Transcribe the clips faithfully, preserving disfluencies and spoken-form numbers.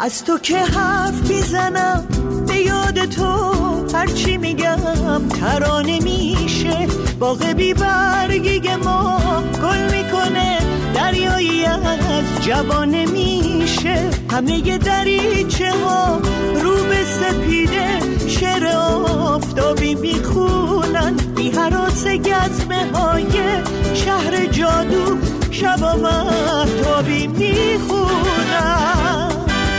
از تو که حرف میزنم به یاد تو، هرچی میگم ترانه میشه. باغ بی برگی ما گل میکنه، دریایی از جوانه میشه. همه دریچه ها رو به سپیده، شعر آفتابی میخونن. بی هراس گزمه های شهر جادو، شبا مهتابی میخونن.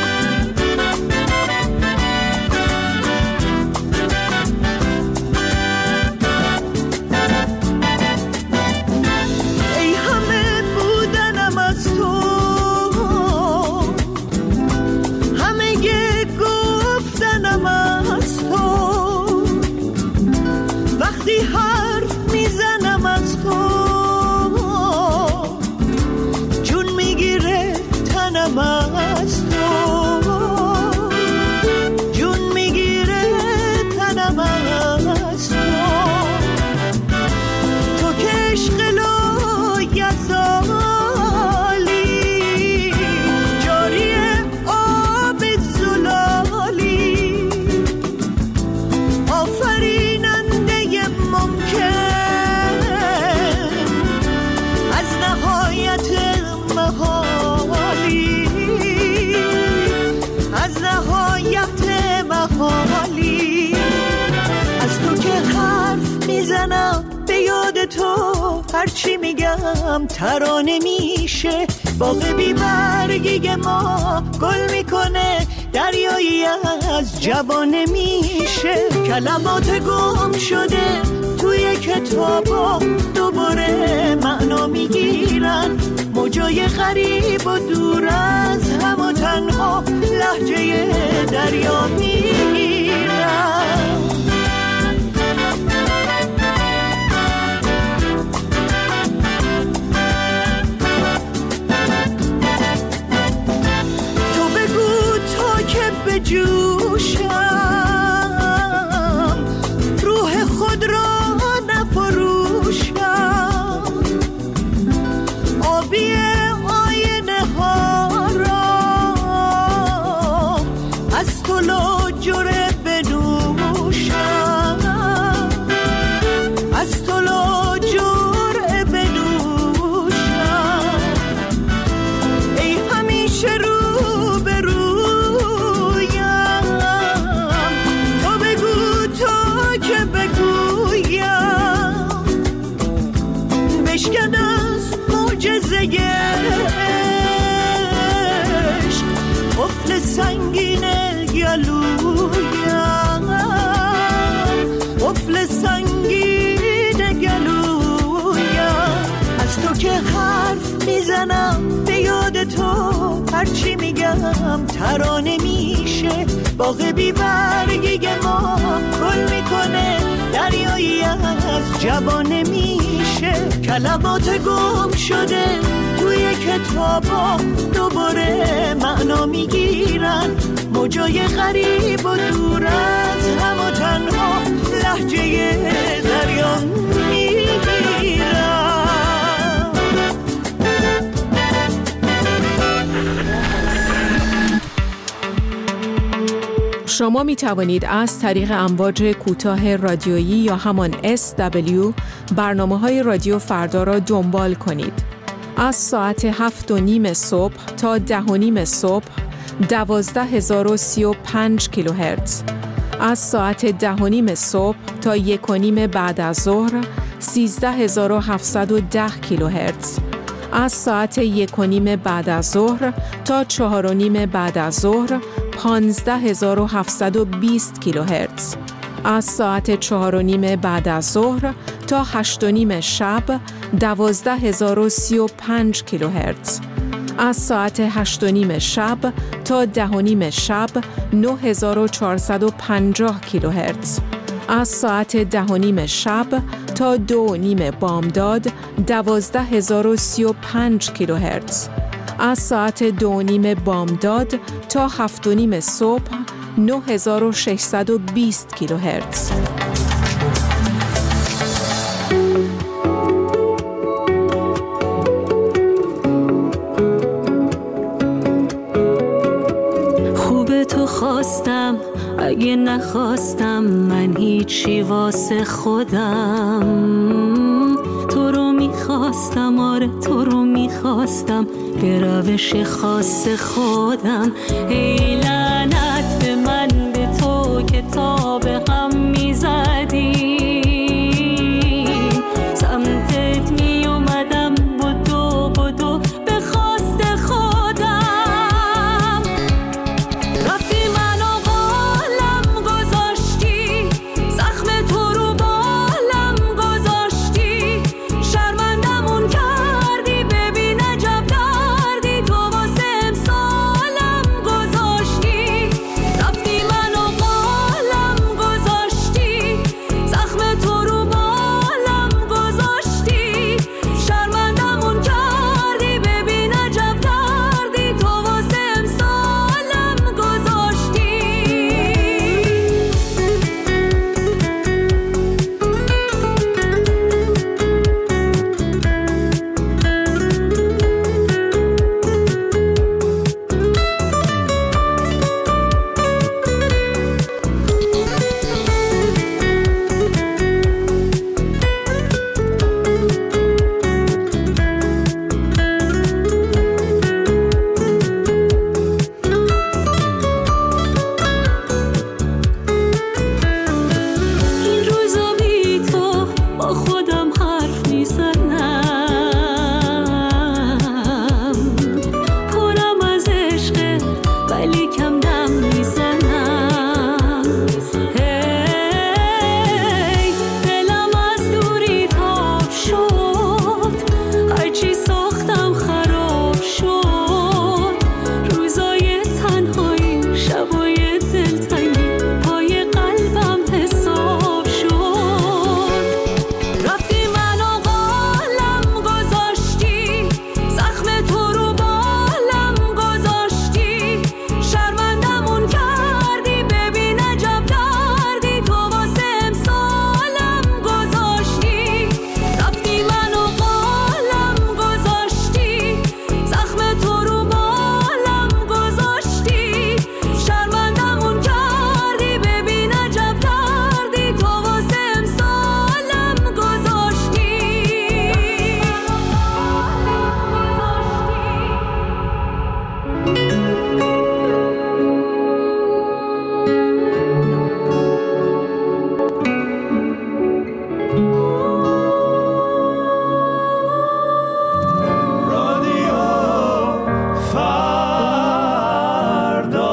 تو هرچی میگم ترانه میشه. باغ بی برگی ما گل میکنه، دریایی از جوانه میشه. کلمات گم شده توی کتابا دوباره معنا میگیرن. موجای غریب و دور از هم و تنها لهجه دریا میگیرن. جوشم روح خود را نفروشم، آبی آینه ها را از تو لاجره بنوشم، از تو لاجره بنوشم. ای همیشه رو بشکن از معجزه عشق، قفل سنگین گلویم، قفل سنگین گلویم. از تو که حرف میزنم به یاد تو، هرچی میگم ترانه میشه. باغ بی برگی ما گل میکنه، دریایی از جوانه میشه. کلمات گم شده توی کتابا دوباره معنا میگیرن. موجای غریب و دور از هم و تنها لهجه دریا میگیرن. شما می توانید از طریق امواج کوتاه رادیویی یا همان اس دبلیو برنامه‌های رادیو فردا را دنبال کنید. از ساعت هفت و نیم صبح تا ده و نیم صبح دوازده هزار و سی و پنج کیلوهرتز. از ساعت ده و نیم صبح تا یک و نیم بعد از ظهر سیزده هزار و هفتصد و ده کیلوهرتز. از ساعت یک و نیم بعد از ظهر تا چهار و نیم بعد از ظهر پانزده هزار و هفتصد و بیست کیلوهرتز. از ساعت چهار و نیم بعد از ظهر تا هشت و نیم شب دوازده هزار و سی و پنج کیلوهرتز. از ساعت هشت و نیم شب تا ده و نیم شب نه هزار و چهارصد و پنجاه کیلوهرتز. از ساعت ده و نیم شب تا دو و نیم بامداد دوازده هزار و سی و پنج کیلوهرتز. از ساعت دو و نیم بامداد تا هفت و نیم صبح نه هزار و ششصد و بیست کیلوهرتز. خواستم اگه نخواستم من هیچی واسه خودم. تو رو میخواستم، آره تو رو میخواستم به روش خاص خودم. ای لعنت به من، به تو که تا به هم میزدیم، سمتت میومدم بدو بدو به خواست خودم. رفتی منو بالم گذاشتی، زخم تو رو بالم گذاشتی، شرمندمون کردی ببین عجب دردی تو واسه امسالم گذاشتی. رفتی منو بالم گذاشتی، زخم تو رو بالم گذاشتی، شرمندمون کردی ببین عجب دردی تو واسه امسالم گذاشتی. این روزا بی تو با خودم حرف میزنم، پرم از عشقه ولی کم دم میزنم. هی دلم از دوری تاب شد، هرچی ساختم خراب شد. روزای تنهایی، شبای دلتنگی پای قلبم حساب شد. رفتی منو بالم گذاشتی، زخم تو رو بالم گذاشتی، شرمندمون کردی ببین عجب دردی تو واسه امسالم گذاشتی. رفتی منو بالم گذاشتی، زخم تو رو بالم گذاشتی، شرمندمون کردی ببین عجب دردی تو واسه امسالم گذاشتی. رادیو فردا.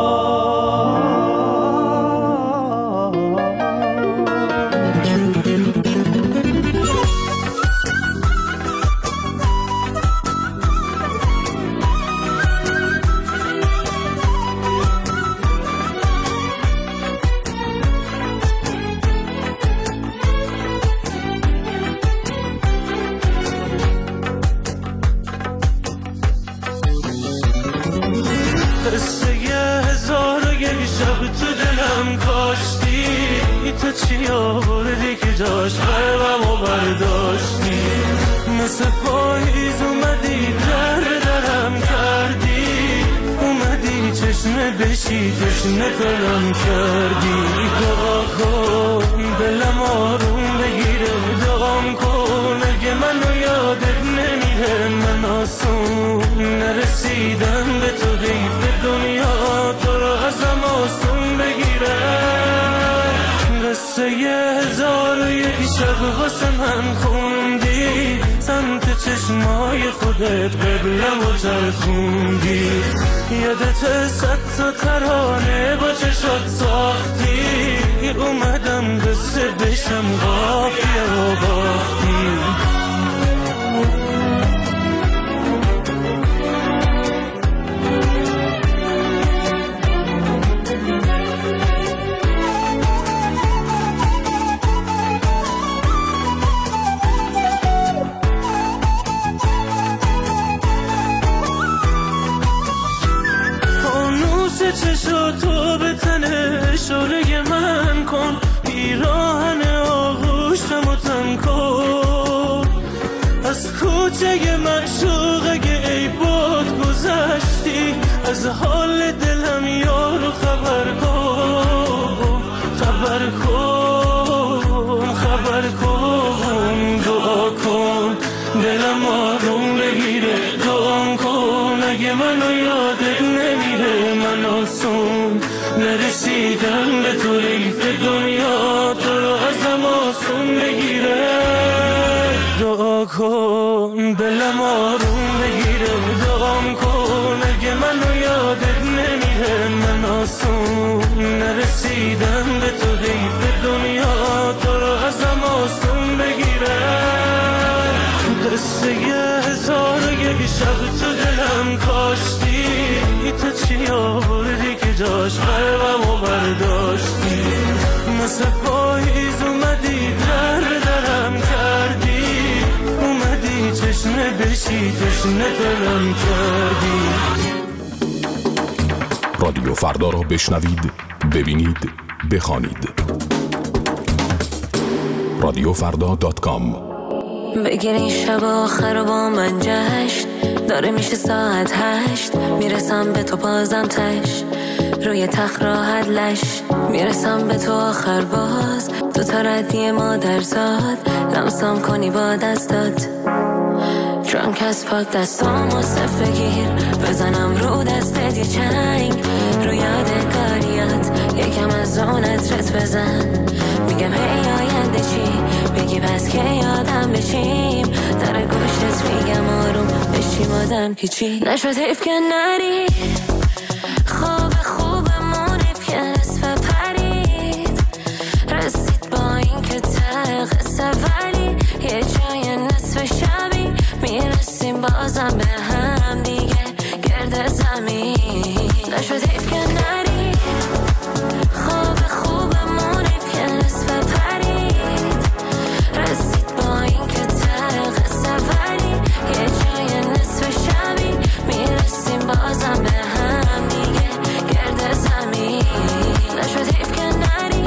قصه یه هزار و یک شب تو دلم کاشتی، تو چی آوردی که جاش قلبمو برداشتی. مثل پاییز اومدی در به درم کردی، اومدی چشمه بشی تشنه ترم کردی. دعا کن دلم آروم بگیره، دعام کن اگه منو یادت نمیره. من آسون نرسیدم به تو، حیف دنیا تو رو ازم آسون بگیره. قصه یه هزار و یک شب واسه من خوندی، سمت چشمای خودت قبلم و چرخوندی. یادت صد تا ترانه با چشات ساختی، اومدم قصه بشم قافیه و باختی. چشاتو به تن اشاره من کن، پیراهن آغوشم و تن کن. از کوچه معشوقه ای باد گذشتی، از حال دلم یارو خبر مگه منو یادت نمیره؟ من آسون نرسیدم به تو، حیف دنیا تو رو ازم آسون بگیره. دعا کن دلم آروم بگیره، دعام کن اگه منو یادت نمیره. من آسون نرسیدم به تو، حیف دنیا تو رو ازم آسون بگیره. قصه هزار و یک شب تو دلم کاشتی، تو چی آوردی که جاش قلبمو برداشتی؟ مثل پاییز اومدی در درم کردی، اومدی چشمه بشی تشنه دلم کردی. رادیو فردا را بشنوید، ببینید، بخوانید. رادیو فردا دات کام. بگیری شب آخر با من جشن، داره میشه ساعت هشت، میرسم به تو بازم تش، روی تخت راحت لش، میرسم به تو آخر باز، دو تا ردی مادر زاد، لمسم کنی با دستات، درانک از پاک دستامو صف بگیر، بزنم رو دستت یه چنگ، روی یادگاریات یکم از اون عطرت بزن، میگم هی آینده چی بگی پس که یادم بشیم، در گوشت میگم آروم بشیم آدم که چی نشد حیف که نری، خواب خوبمون حیف که نصف پرید، رسید با این که ته قصه ولی یه جای نصف شبی میرسیم بازم به هم دیگه گرد زمین، نشد حیف که نری، خواب خوبمون حیف که نصف پرید، رسید با این که ته قصه ولی یه جای نصف شبی میرسیم بازم به هم دیگه گرد زمین، نشد حیف که نری.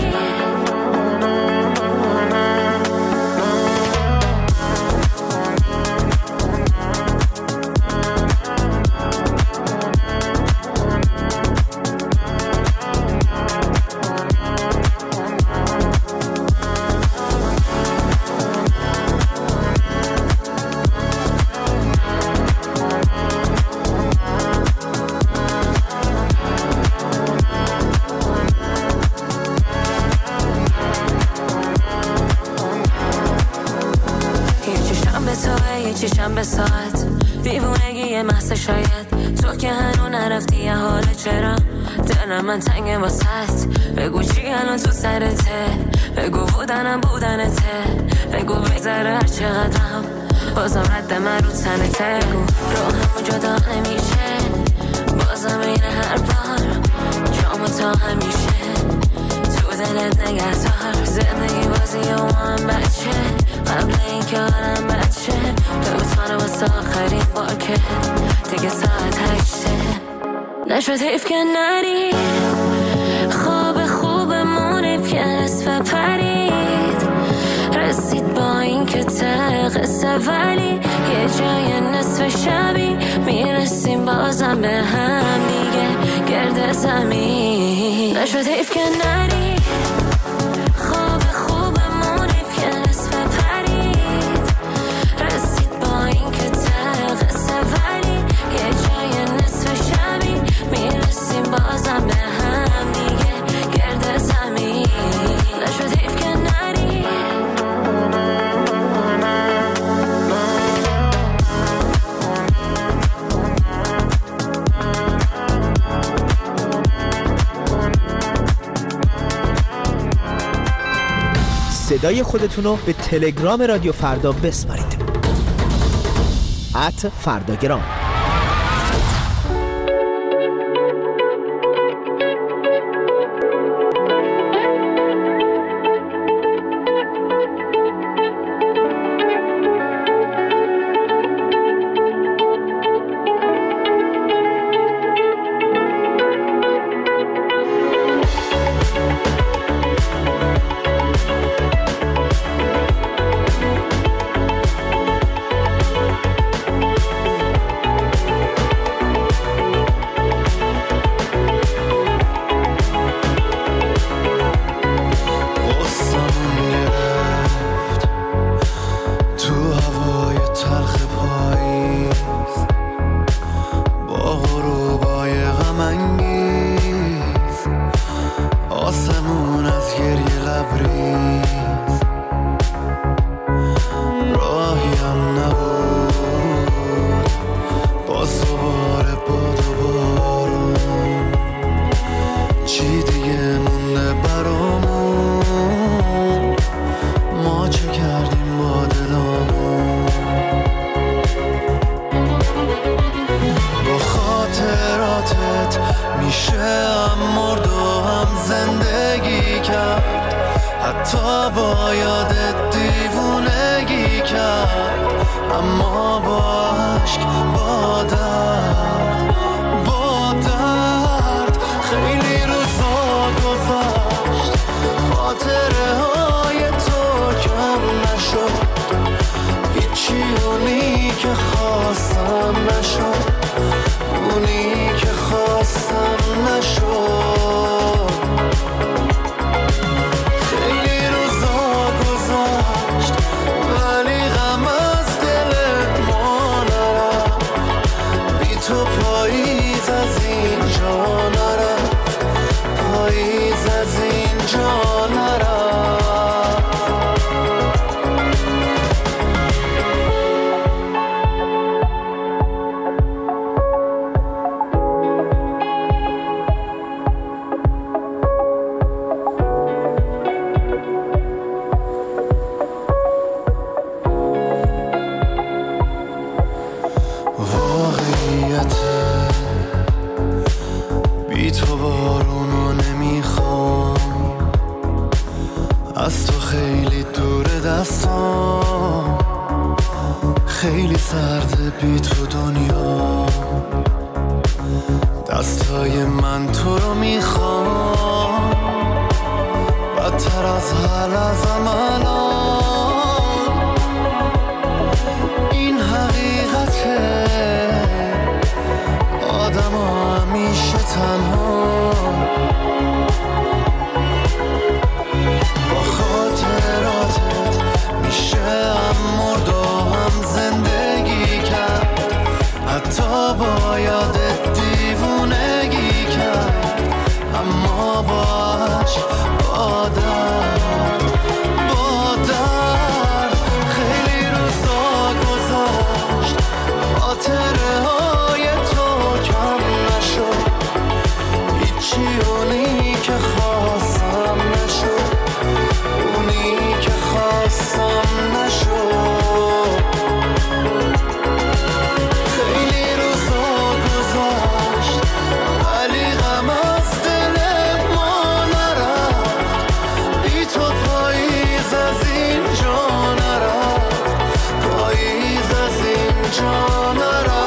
چشم به ساعت دیوونگی یه محصه شاید، تو که هنو نرفتی یه حاله چرا دلم من تنگه واسط، بگو چی الان تو سرته، بگو بودنم بودنته، بگو بگذره هر چقدرم بازم رد من رو تنته، بگو روحمو جدا نمیشه بازم این هر بار جامو تا همیشه تو دلت نگهدار، زندگی بازی و هم بچه قبل این که آرم بچه بوتانه واسه آخرین بار که دیگه ساعت هشته، نشد حیف که نری، خواب خوبمون حیف که نصف پرید، رسید با این که ته قصه ولی یه جای نصف شبی میرسیم بازم به هم دیگه گرد زمین، نشد حیف که نری، خواب خوبمون حیف که نصف پرید، رسید با این که ته قصه ولی یه جای نصف شبی میرسیم بازم به هم دیگه گرد زمین، نشد حیف که نری. صدای خودتونو به تلگرام رادیو فردا بسپارید. ات فرداگرام. حتی با یادت دیوونگی کرد، اما با عشق با درد با درد خیلی روزا گذشت، خاطره های تو کم نشد، هیچی اونی که خواستم نشد، اونی که خواستم نشد. خیلی روزا گذشت ولی غم از دل ما نرفت، بی تو پاییز از اینجا نرفت، پاییز از اینجا نرفت. بی تو بارونو نمیخوام، از تو خیلی دور دستام، خیلی سرده بی تو دنیا، دستای من تو رو میخوام، بدتر از هر لحظه‌م الان این حقیقته، آدم ها همیشه تنها با خاطراتت میشه هم مرد و هم زندگی کرد، حتی با یادت دیوونگی کرد، اما با عشق با درد با درد خیلی روزا گذشت، خاطره های تو کم نشد، هیچی اونی که خواستم نشد، اونی که خواستم نشد. خیلی روزا گذشت ولی غم از دل ما نرفت، بی تو پاییز از اینجا نرفت، پاییز از اینجا نرفت.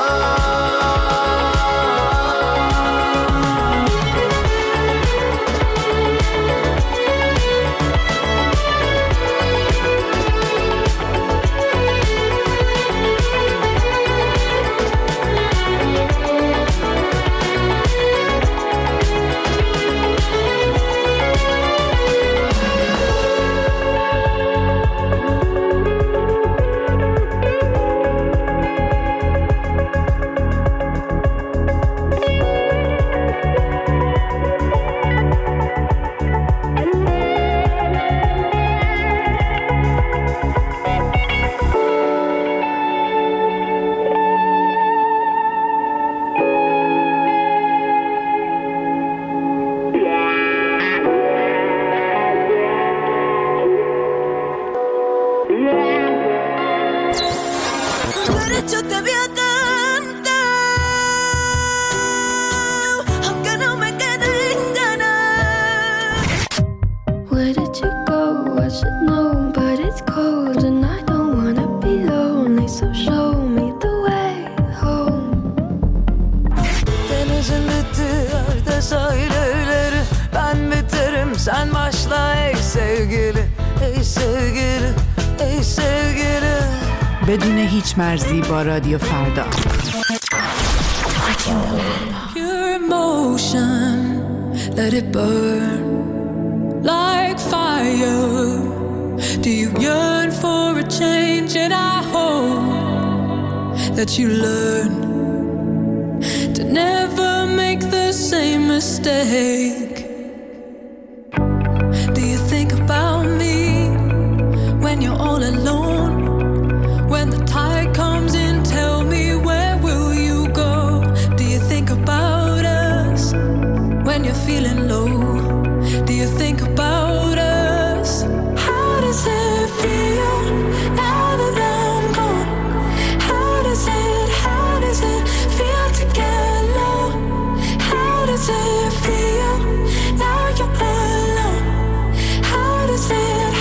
Yo te voy a cantar, aunque no me queden ganas. Where did you go? I should know, but it's cold and I don't wanna be lonely, so show me the way home. Denizin bitti, herkes aileleri, ben biterim, sen başla ey sevgili, ey sevgili, ey sevgili. بدون هیچ مرزی با رادیو فردا. Pure emotion, let it burn like fire. Do you yearn for a change? And I hope that you learn to never make the same mistake. Do you think about me when you're all alone? When the tide comes in, tell me, where will you go? Do you think about us when you're feeling low? Do you think about us? How does it feel now that I'm gone? How does it, how does it feel to get low? How does it feel now you're alone? How does it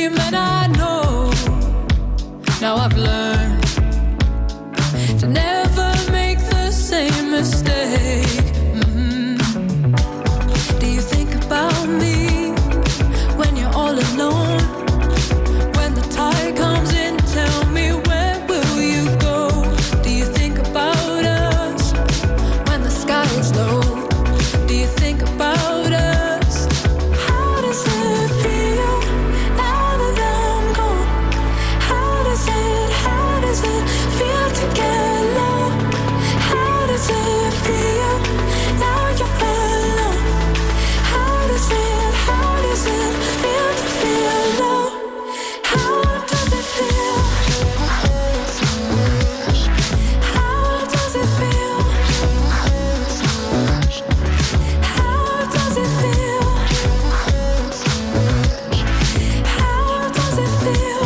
dream, and I know now I've learned to never make the same mistake. Mm-hmm. Do you think about me when you're all alone? When the tide comes in, tell me, where will you go? Do you think about us when the sky is low? Do you think about us? How does it feel now that I'm gone? How does it, how does it feel to get low? How does it feel now you're alone? How does it, how does it feel to feel low? How does it feel? How does it feel? How does it feel? How does it feel?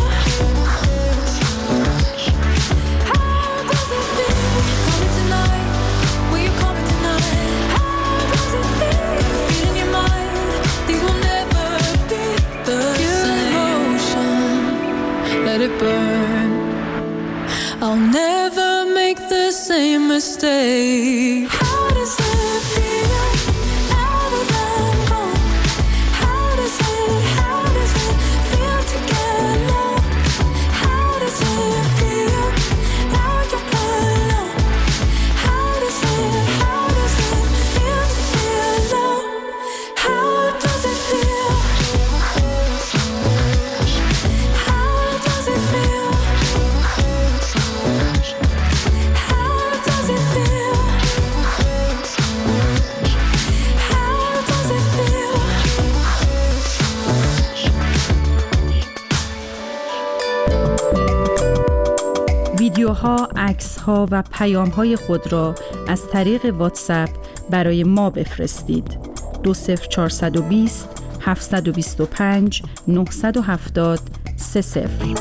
How does it feel? Coming tonight? Will you call me tonight? How does it feel? Feel in your mind? These will never be the same. Emotion, let it burn. I'll never make the same mistake. How does it feel now that I'm gone? How does it, how does it feel to get low? How does it feel now you're alone? How does it, how does it feel to feel low? How does it feel? How does it feel? How does it feel? How does it feel? ویدیوها، عکس‌ها و پیام‌های خود را از طریق واتساپ برای ما بفرستید. دو صفر چهارصد و بیست هفتصد و بیست و پنج نهصد و هفتاد سه صفر.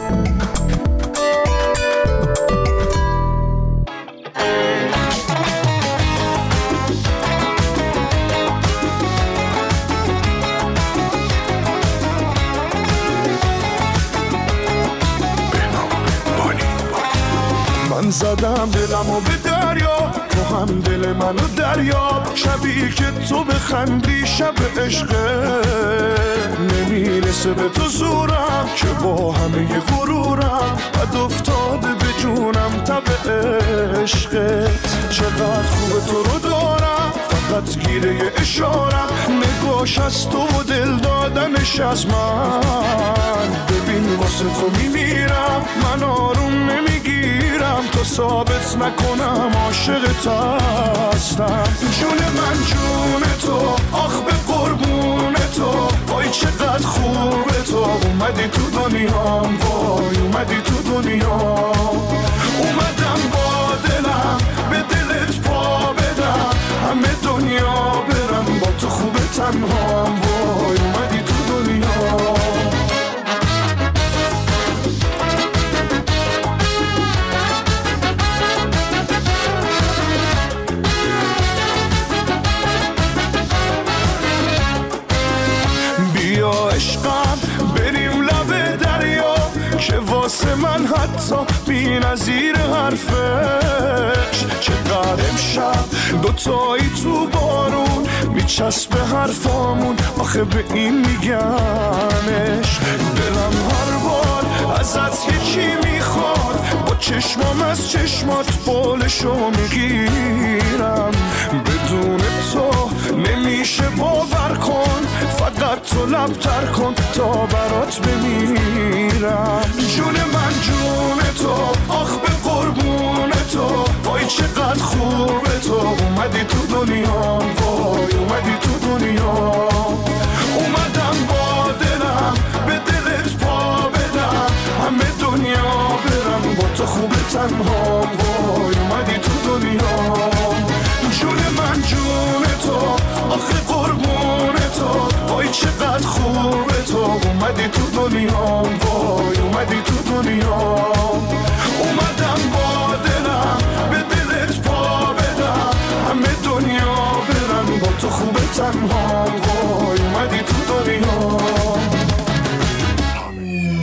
من زدم دلمو به دریا، تو هم دل منو دریا. شبیه که تو بخندی شب عشقه، نمیرسه به تو زورم که با همه غرورم بد افتاده به جونم تب عشقت. چقدر خوبه تو رو دارم، فقط گیره اشارم، نگاش از تو و دل دادنش از من. ببین واسه تو میمیرم، من آروم نمیگیرم تا ثابت نکنم عاشقت هستم. جون من جون تو، آخ به قربون تو، وای چقدر خوبه تو. اومدی تو دنیام، وای اومدی تو دنیام. اومدم با دلم به دلت پا بدم، همه دنیا برم با تو خوبه تنهام. وای اومدی تو دنیام. بیا عشقم بریم لب دریا، که واسه من حتی بی نظیر حرفش. چقدر امشب دوتایی تو بارون میچسبه حرفامون، آخه به این میگمش. دلم هر بار ازت یکی میخواد، با چشمام از چشمات بالشو میگیرم. بدون تو نمیشه باور کن، فقط تو لب تر کن تا برات بمیرم. جون من جون تو، آخ به قربون تو، وای چقدر خوبه تو. اومدی تو دنیام، وای اومدی تو دنیام. اومدم با دلم به دلت پا بدم، همه دنیا برم با تو خوبه تنهام. وای اومدی تو دنیام. جون من جون تو، آخه قربون تو، وای چقدر خوبه تو. اومدی تو دنیام، وای اومدی تو دنیام. اومدم با دلم به دلت پا بدم، همه دنیا برن با تو خوبه تنهام. وای اومدی تو دنیام.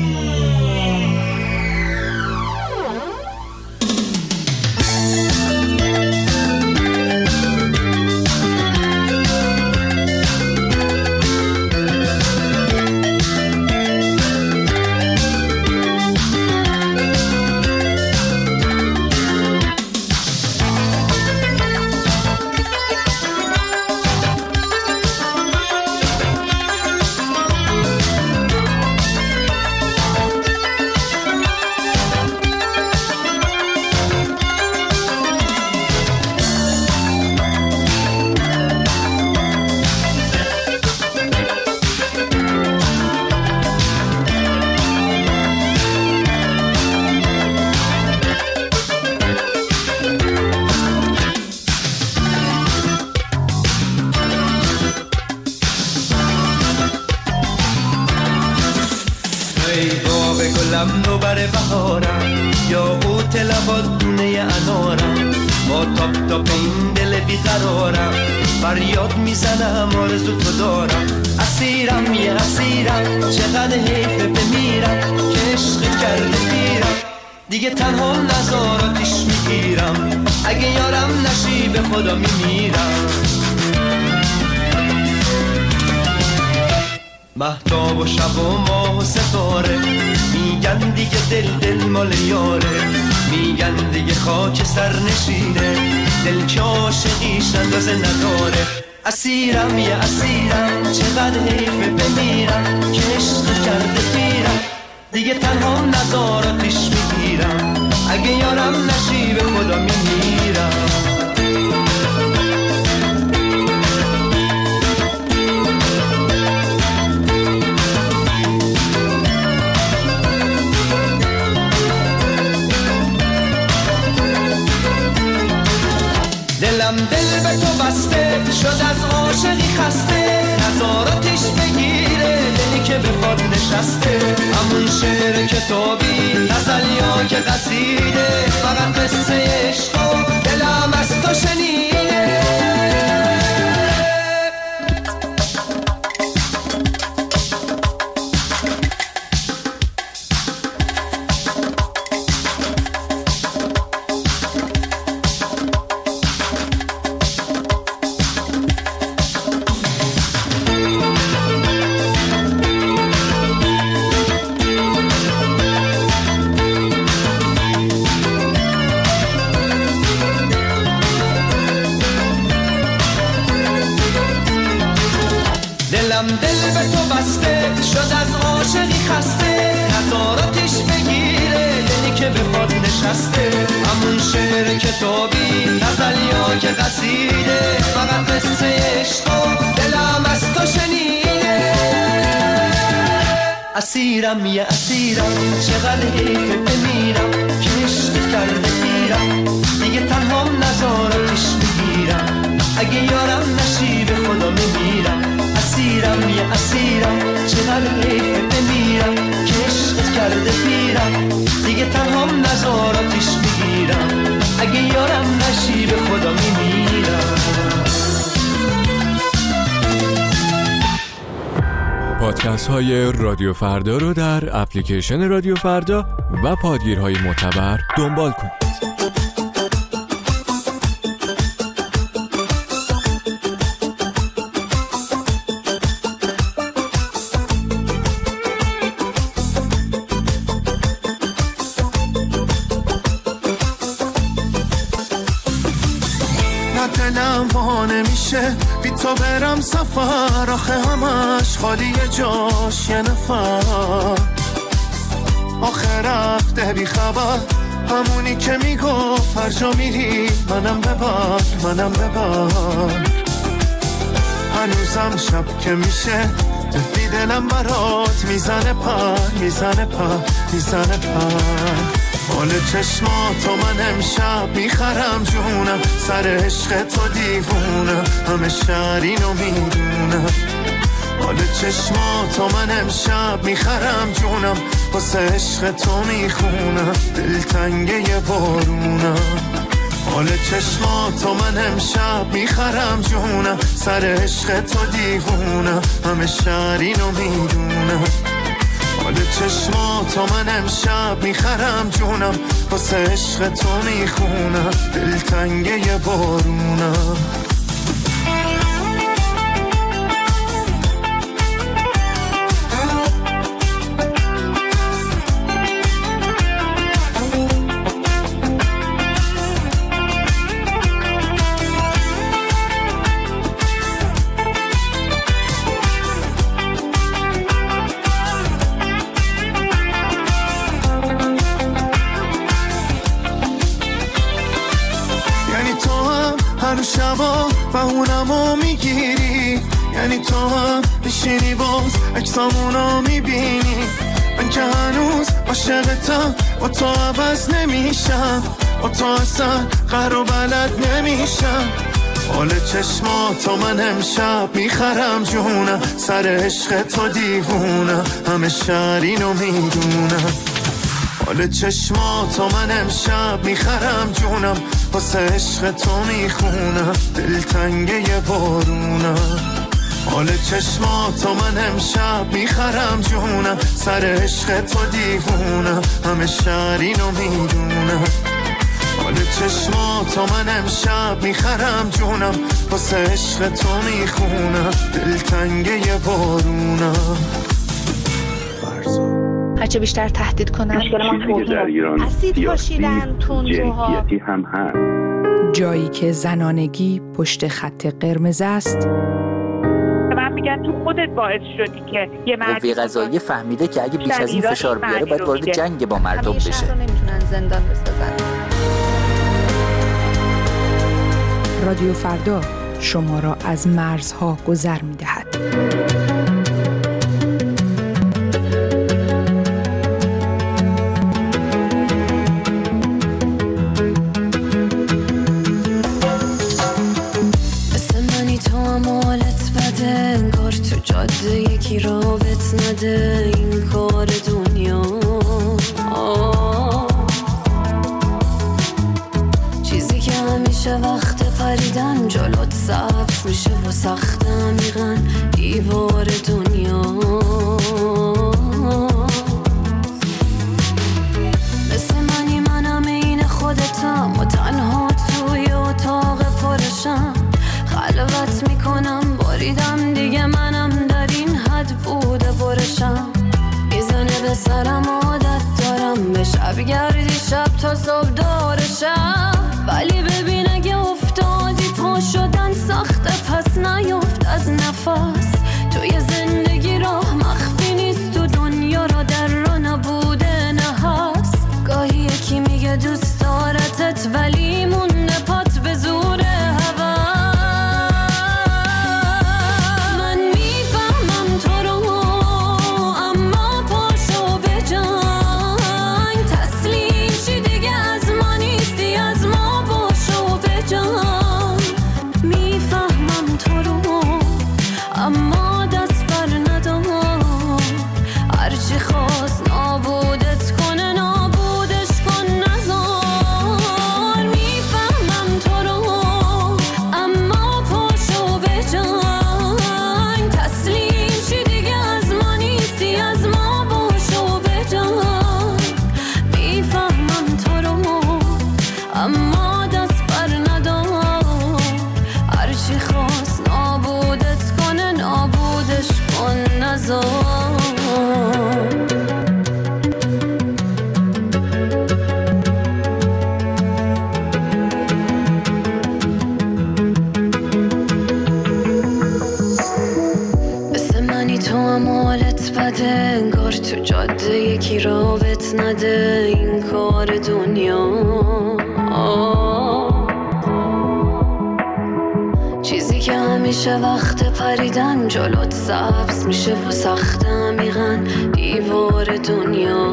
ای باغ گلم نوبر بهارم، یا قوت لبات دونه انارم، با تاپ تاپ این دل بیقرارم، فریاد میزنم آرزو تو دارم. اسیرم یه اسیرم، چقدر حیفه بمیرم که عشق کرده پیرم، دیگه تنها نزاراتش میگیرم، اگه یارم نشی به خدا میمیرم. مهتاب و شب و ماه و ستاره میگن دیگه دل دل مال یاره، میگن دیگه خاک سر نشینه، دل که عاشقیش اندازه نداره. اسیرم یه اسیرم، چقدر حیفه بمیرم که عشق کرده پیرم، دیگه تنها نزاراتش میگیرم، اگه یارم نشی به خدا میمیرم. دلم دل به تو بسته شد، از عاشقی خسته، نظاراتش بگیره دلی که به خود نشسته. همون شعر کتابی غزلیا که قصیده، فقط قصه عشق و دلم از تو شنیده. دلم دل به تو بسته شد، از عاشقی خسته، نظاراتش بگیره دلی که به خود نشسته. همون شعر کتابی غزلیا که قصیده، فقط قصه عشق و دلم از تو شنیده. اسیرم یه اسیرم، چقدر حیفه بمیرم که عشق کرده پیرم، دیگه تنها نظاراتش بگیرم، اگه یارم نشی به خدا میمیرم. اسیرم یه اسیرم، چقدر حیفه بمیرم که عشق کرده پیرم، دیگه تنها نظاراتش میگیرم، اگه یارم نشی به خدا میمیرم. پادکست های رادیو فردا رو در اپلیکیشن رادیو فردا و پادگیرهای معتبر دنبال کنید. دلم وا نمیشه بی تو برم سفر، آخه همش خالی جاش یه نفر، آخه رفته بی خبر، همونی که میگفت هر جا میری منم ببر منم ببر. هنوزم شب که میشه دفی دلم برات میزنه پر میزنه پر میزنه پر. حال چشماتو من امشب میخرم جونم، سر عشق تو دیوونم، همه شهر اینو میدونم. حال چشماتو من امشب میخرم جونم، واسه عشق تو میخونم، دلتنگه یه بارونم. حال چشماتو من امشب میخرم جونم، سر عشق تو دیوونم، همه شهر اینو میدونم. حال چشماتو من امشب میخرم جونم، واسه عشق تو میخونم، دلتنگه یه بارونم. شبا بهونمو میگیری، یعنی تو هم بشینی باز اکسامونو میبینی. من که هنوز عاشقتم، با تو عوض نمیشم، با تو اصلا قهر و بلد نمیشم. حال چشماتو من امشب میخرم جونم، سر عشق تو دیوونم، همه شهر اینو میدونم. حال چشماتو من امشب میخرم جونم، واسه عشق تو میخونم، دلتنگه بارونم. حال چشماتو من امشب میخرم جونم، سر عشق تو دیوونم، همه شهر اینو میدونم. حال چشماتو من امشب میخرم جونم، واسه عشق تو میخونم، دلتنگه بارونم. هرچه بیشتر تهدید کنن چیزی که در ایران اسید پاشیدن، تندروها، جنسیتی هم هست. جایی که زنانگی پشت خط قرمز است. من میگم تو خودت باعث شدی که یه مردی قوه قضاییه فهمیده که اگه بیش از این فشار بیاره باید وارد جنگ با مردم بشه. همیشه رو نمیتونن زندان بسازن. رادیو فردا شما را از مرزها گذر می‌دهد. جاده یکی رابط نده این کار دنیا. آه. چیزی که همیشه وقت پریدن جلوت سبز میشه و سخت عمیقاً دیوار دنیا. مثل منی منم این خودتم و تنها توی اتاق پرشم، خلوت میکنم باریدم دیگه منم در این حد بوده برشم. میزنه به سرم عادت دارم به شب گردی شب تا صبح دارشم. ولی ببین اگه افتادی پا شدن سخته پس نیفت از نفس. توی زندگی راه مخفی نیست، تو دنیا را در را نبوده نه هست. گاهی یکی میگه دوست دارتت ولی مونده پات به زور هوا. انگار تو جاده یکی رابط نده این کار دنیا. آه. چیزی که همیشه وقت پریدن جلوت سبز میشه و سخت عمیقاً دیوار دنیا.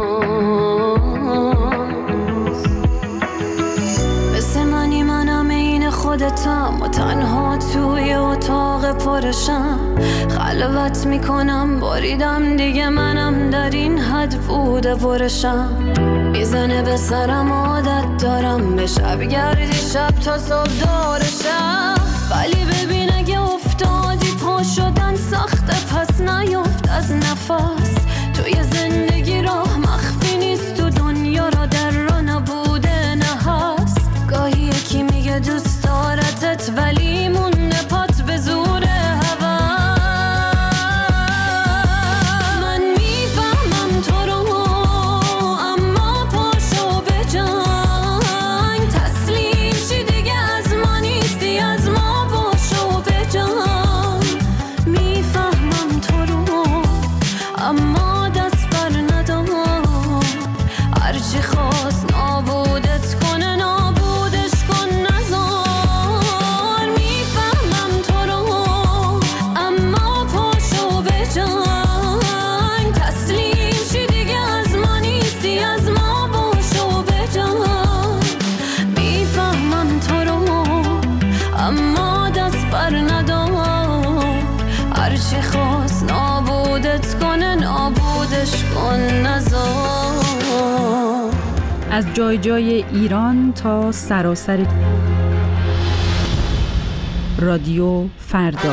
مثل منی منم این خودتم و تنها توی اتاق پرشم، خلوت میکنم باریدم دیگه منم در این حد بوده برشم. میزنه به سرم عادت دارم به شب گردی شب تا صبح دارشم. ولی ببین اگه افتادی پا شدن سخته پس نیفت از نفس. توی زندگی راه مخفی نیست، تو دنیا را در را نبوده نه هست. گاهی یکی میگه دوست دارتت ولی مونده پات به زور هوا. I'm فراموشش کن نذار. از جای جای ایران تا سراسر رادیو فردا.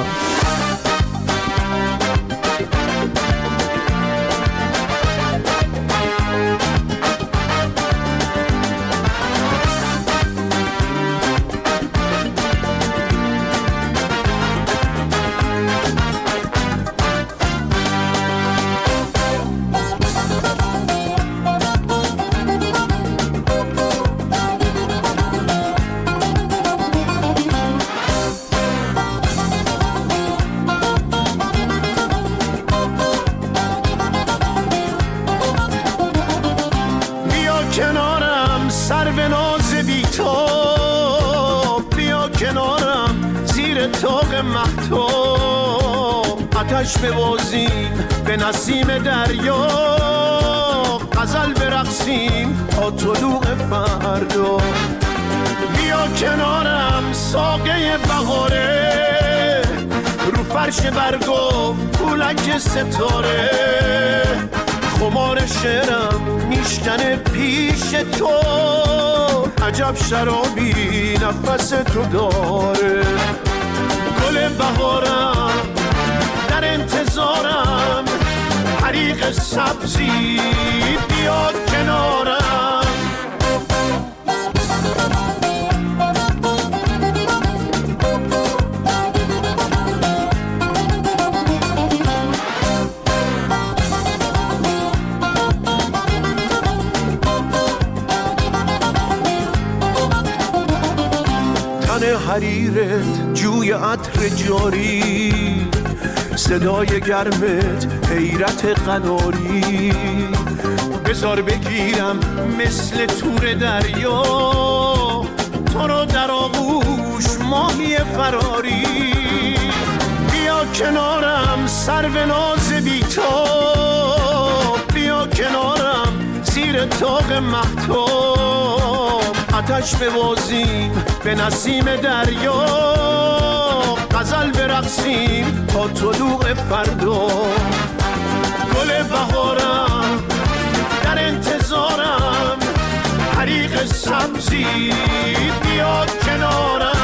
آتش ببازیم به نسیم دریا، غزل برقصیم تا طلوع فردا. بیا کنارم ساقه بهاره، رو فرش برگو پولک ستاره. خمار شعرم میشکنه پیش تو، عجب شرابی نفس تو داره. گل بهارم در انتظارم، حریق سبزی بیاد کنارم. تن حریرت جوی عطر جاری، صدای گرمت حیرت قناری. بذار بگیرم مثل تور دریا، تو رو در آغوش ماهی فراری. بیا کنارم سرو ناز بی‌تاب، بیا کنارم زیر طاق مهتاب. آتش ببازیم به نسیم دریا، غزل برقصیم تا طلوع فردا. گل بهارم در انتظارم، حریق سبزی بیاد کنارم.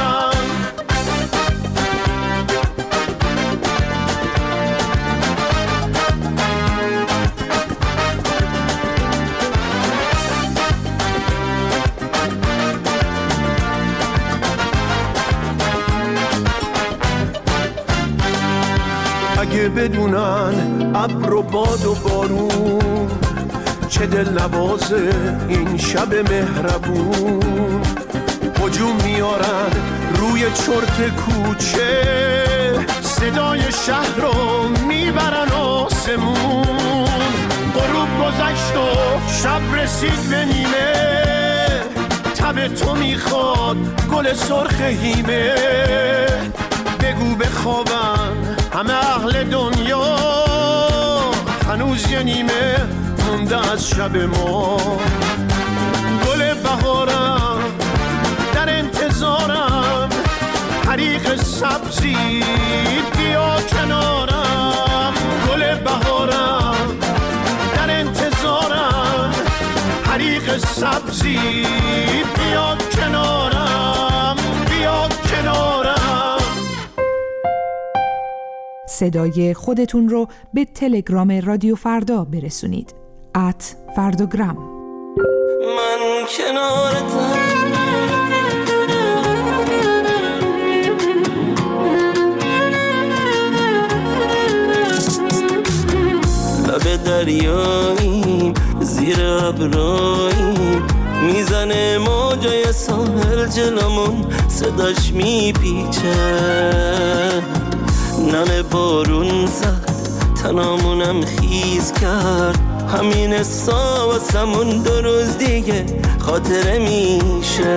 اگه بدونن ابر و باد و بارون، چه دل نوازه این شب مهربون. هجوم میارن روی چرت کوچه، صدای شهر رو میبرن آسمون. غروب گذشت و شب رسید به نیمه، تب تو میخواد گل سرخ هیمه. بگو بخوابن همه اهل دنیا، هنوز یه نیمه مونده از شب ما. گل بهارم در انتظارم، حریق سبزی بیا کنارم. گل بهارم در انتظارم، حریق سبزی بیا کنارم، بیا کنارم. صدای خودتون رو به تلگرام رادیو فردا برسونید. ات فرداگرام. من کنارتم، لب دریاییم زیر ابراییم، میزنه موجای ساحل جلومون، صداش میپیچه. نم بارون زد تنامونم خیز کرد، همین حسا واسمون دو روز دیگه خاطره میشه.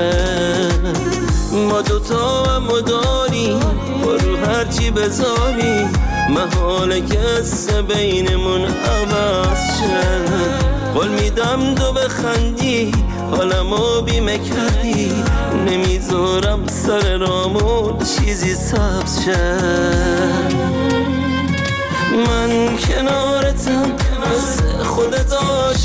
ما دوتا هم داریم برو هرچی بذاریم، محاله که قصه بینمون عوض شه. قول میدم دو بخندی حالمو بیمه کردی، نمیذارم سر رامون چیزی سبز شه. من کنارتم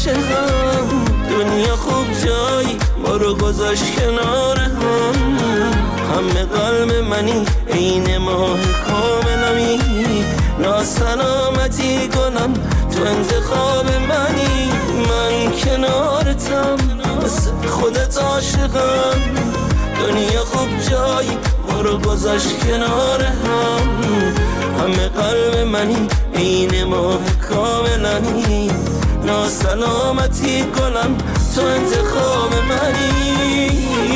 عاشقم دنیا خوب جایی ما رو گذاشت کنار هم همه قلب منی عین ماه کاملمی ناسلامتی کنم تو انتخاب منی من کنارتم مثل خودت عاشقم دنیا خوب جایی ما رو گذاشت کنار هم همه قلب منی عین ماه کاملمی ناسلامتی کنم تو انتخاب منی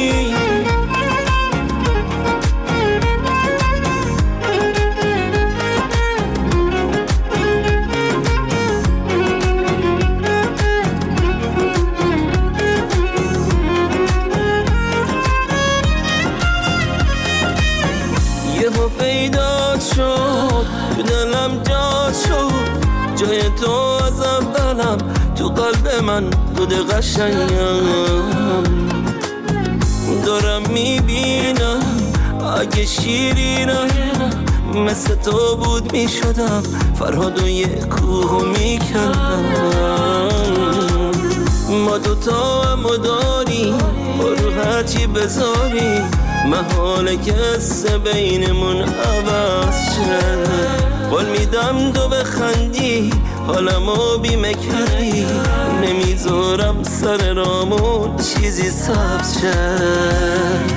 یهو پیدا شد تو دلم جا شد جای تو از اولم تو قلب من بود قشنگم دارم میبینم اگه شیرینم مثل تو بود میشدم فرهاد و یه کوه میکردم ما دوتا هم داریم برو هرچی بذاری محاله کسه بینمون عوض شد قول میدم دو بخندی حالمو بیمه کردی نمیذارم سر رامون چیزی سبز شد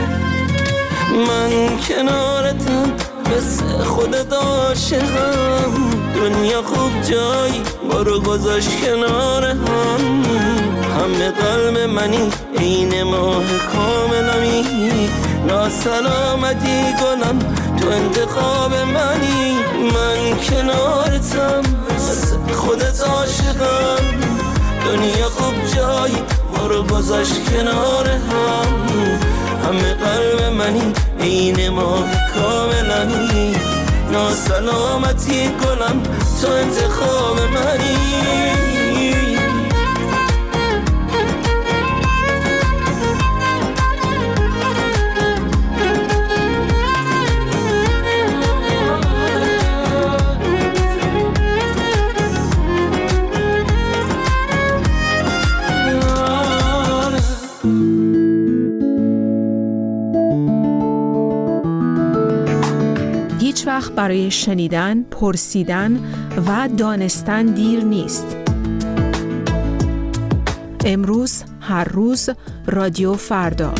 من کنارتم مثل خودت عاشقم دنیا خوب جایی ما رو گذاشت کنار هم همه قلب منی عین ماه کاملمی ناسلامتی کنم تو انتخاب منی من کنارتم مثل خودت عاشقم دنیا خوب جایی ما رو گذاشت کنار هم همه قلب منی عین ماه کاملمی ناسلامتی کنم تو انتخاب منی هیچ وقت برای شنیدن، پرسیدن و دانستن دیر نیست. امروز، هر روز، رادیو فردا.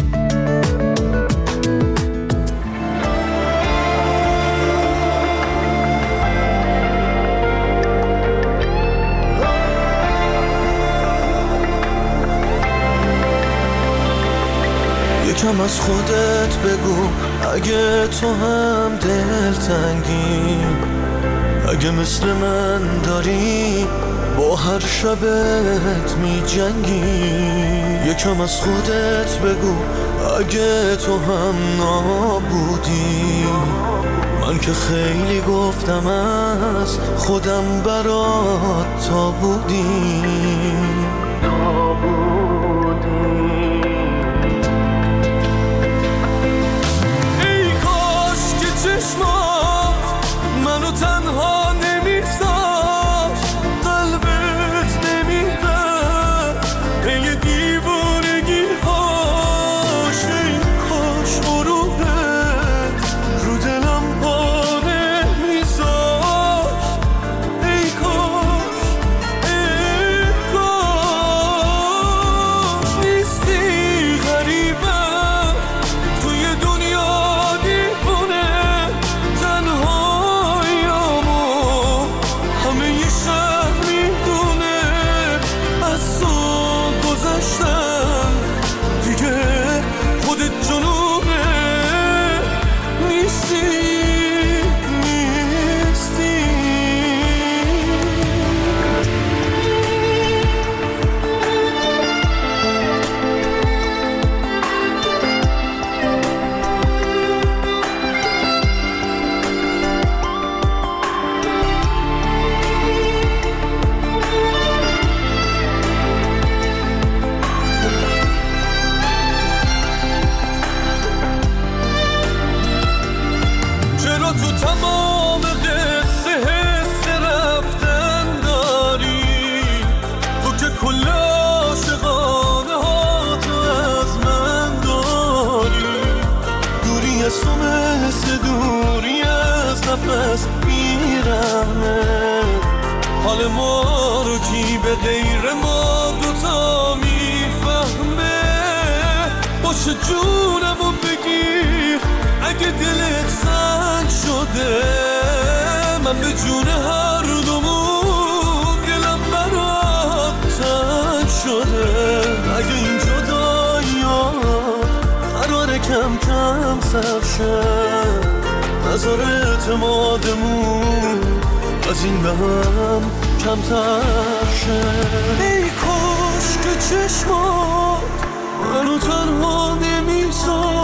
یکم از خودت بگو اگه تو هم دلتنگی اگه مثل من داری با هر شبت می جنگی یکم از خودت بگو اگه تو هم نابودی من که خیلی گفتم از خودم برات تا بودی تا بودی چشمات منو تنها نمیذاش قلبت نمیره ای دیوانگی هاش ای کاش غروبت رو دلم پاره میذاش ای کاش ای نفس میرمه. حال ما رو کی به غیر ما دوتا میفهمه؟ باشه جونمو بگیر اگه دلت سنگ شده، من به جون هر دومون دلم برات تنگ شده. اگه این جدایی ها قراره کم کم سر شه، نظر اعتمادمون از این به هم کمتر شه. ای کاش که چشمات منو تنها نمیذار